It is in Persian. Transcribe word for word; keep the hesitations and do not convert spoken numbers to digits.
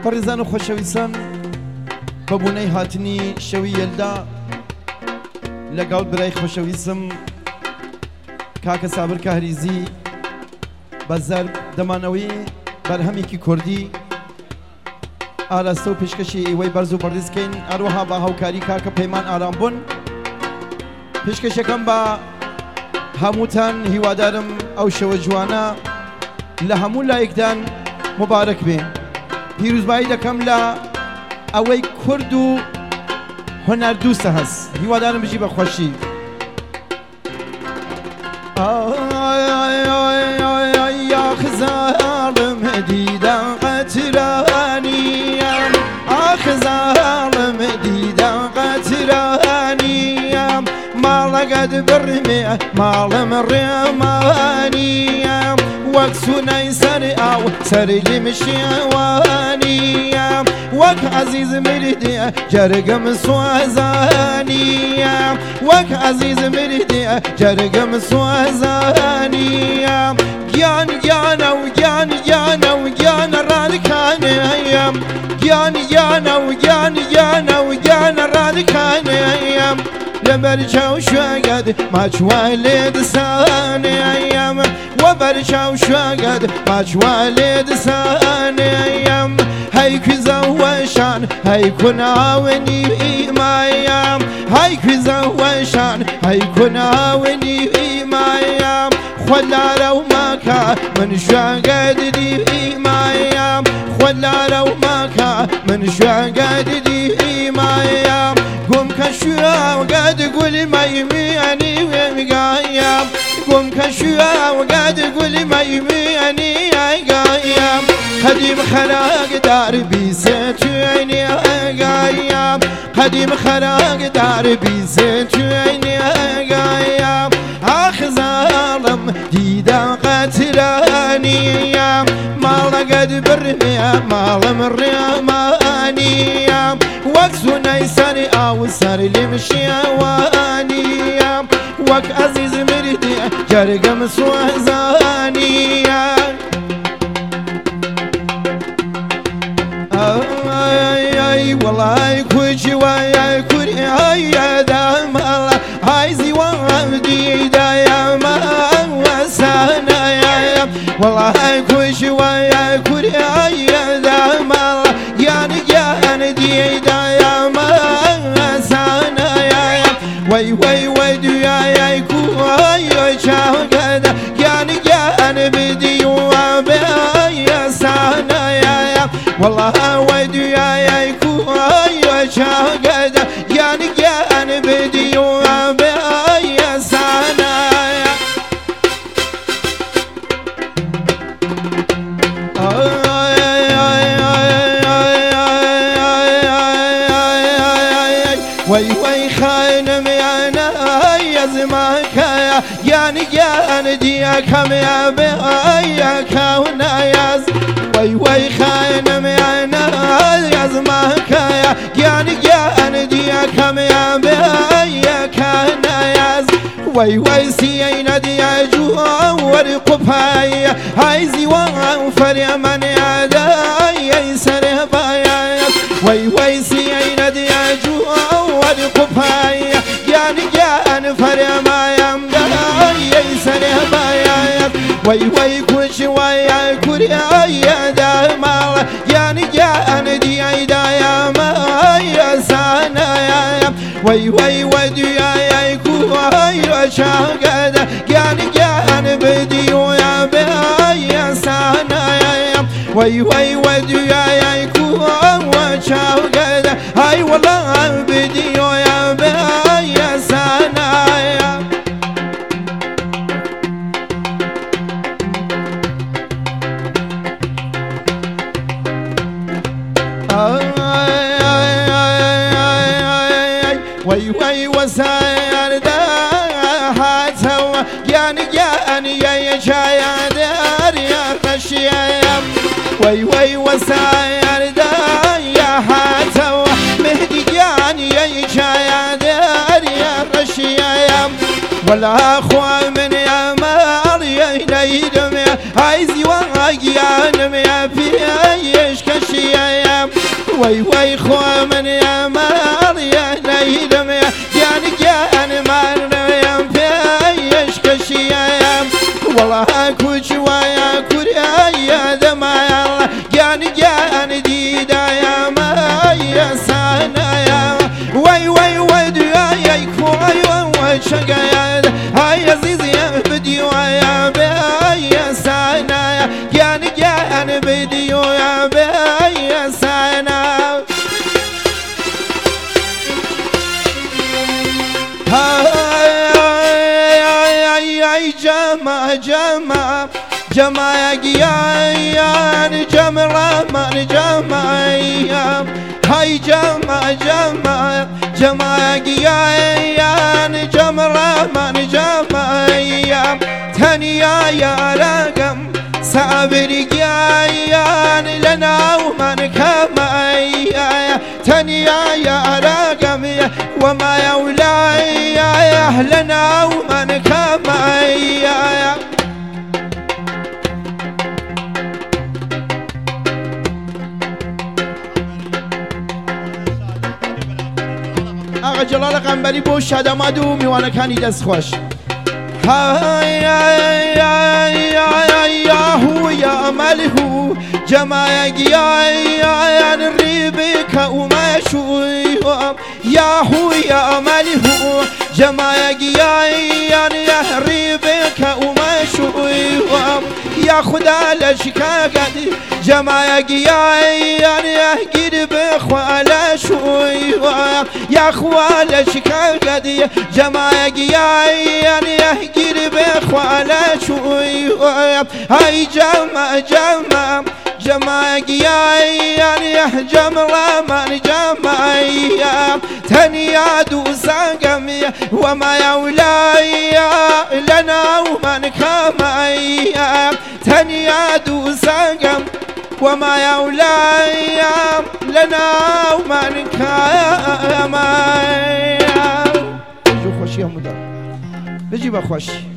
بەڕێزان و خۆشەویستان بەبوونەی هاتنی شەوی یەلدا لەگەڵ برای خۆشەویستم کاکە سابر کاهریزی بەزەر دەمانەوەی بەرهەمێکی کوردی ئاراستە و پێشکەشی ئێوەی بەرز و بەڕێزکەین هەروەها بە هاوکاری کاکە پەیمان ئارامبوون. پێشکەشەکەم بە هەمووتان هیوادارم ئەو شەوە جوانە لە هەموو لایەکدان مبارەک بێ. پیرۆزبایی دەکەم لە ئەوەی کورد و هونەردووسە هەست. هیوادارم بژی بە خۆشی. ئاخزاڵم دیدە قەترانیم، ئاخزاڵم دیدە قەترانیم، ماڵەگەت بڕمێ ماڵم ڕێمانیم، وەک سونەی سەر ئاو سەرلی مشێوانیم، وەک عەزیز مردێ جەرگم سوازانیم، وەک عەزیز مردێ جەرگم سوازانیم، گیان گیانە و گیان گیانە و گیانە ڕادکانەیەم، گیان گیانە و گیان گیانە و گیانە ڕادکانەیەم، لەبەر چاو شوێگەت ماچوە لێ دسانەیەم، وەبەر چاو شوێگەت ماچوە لێ دسانەیەم، هەی کوزە وەشان هەی کوناوەنی ئیمایم، هەی کوزە وەشان هەی کوناوەنی ئیمایم، خۆلارە و ماکە من شوێگەدی ئیمایم، خۆلارە و ماکە من شوێگەدی ئیمایم، گوم کە شوێگەت گولی مەیمێنی وێمگایم، گوم کە شوێگەت گولی مەیمێنی ئەگایم، قدیم خراق دار بیسه توینی ئەگایم، قدیم خراق دار بیسه توینی ئەگایم، ئاخزاڵم دیدە قەترانیم، ماڵەگەت بڕمێ ماڵم ڕێمانیم، وەک سونەی سەر ئاو سەرلی مشێوانیم، وەک عەزیز مردێ جەرگم سوازانیم. ئای وەڵای کوچی وایای کوری ئایەدامەڵە ئای زیوان دیدایەمە وەسانەیەم، وەڵای کوچی وایای کوری ئایەدامەڵە گیانی گیانی دیدایەمە وەسانەیەم، وەی وەی وەی دوایای کوڕای چاوگەدە گیانی گیانی بدیوە بێ ئەسانەیەم، وەڵا وەی دوایای کوڕای چاوگەدە گیانی گیانی بدیوە بێ ئەسانەیەم. وەی وەی خاینەمیانە یەزماکەیە گیانی گیانی دیەکەمە بێ ئەیەکەونەیەز، وەی وەی خاینەمیانە یەزماکەیە گیانی گیانی دیەکەمە بێ ئەیەکەونەیەز، وەی وەی سیەینە دیەجووە وەری قوپایە هەی زیوان فەرێمەنیادە ئەی سەرێبایە، وەی وەی سیەینە دیەجووە وەری قوپایە گیانی گیانی فەرێمایم دەی سەرێبایە، وەی وەی کوچی وایای کوری ئایەدامەڵە گیانی گیانی دیەیدایەمە ئەسانەیەم، وەی وەی وەی دوایای کوڕای چاوگەدە گیانی گیانی بدیوە بێ ئەسانەیەم، وەی وەی وەی دوایای کوڕای چاوگەدە هەی وەڵا بدیوە بێ ئەسانەیەم. وەی وەی وەسایەردا هاتەوە گیانی گیانی یەیەجایە دەریە ڕەشیەیەم، وەی وەی وەسایەردا هاتەوە مهدی گیانی یەیەجایە دەریە ڕەشیەیەم، وەلا خوا منێ ماڵیەی نەیدەمێ ئای زیوان گیانمێ پێیش کەشیەیەم، وي وي خو من يا مال يا ليلم يا جان جان مال يا فيش كشيا والله كوش ويا كوريا يا دمايا جان جان ديدا يا ما يا سانا يا وي وي وي ديا يا كوي وي شقايا هاي عزيزي يا بديو يا بي يا سانا يا جان جان بديو يا بي يا سانا هاي جما جما جما يا جيان جمرة من جما هاي جما جما جما يا جيان جمرة من جما تنيا يا رقم صابر جيان لنا ومن كما تنيا يا رقم وما يولاي يا أهلنا ومن كما آقا جلال قنبری بو شدمادو میوانه کنی دست خوش هو يا ملهو جماعة جيان ريبك وما شوي يا هو يا ملهو جماعة جيان يا ريبك وما شوي يا خدا لشكاكدي جماعة جيان يا قرب خوالا شوي يا خوالا شكاكدي جماعة جيان يا قرب خوالا شوي هاي جمع جمع جمع جيان يا جمرة من جمع تنيا دوساقم وما يولاي لنا ومن كما تنيا دوساقم وما يولاي لنا ومن كما بجو خوشي هم دا بجي بخوشي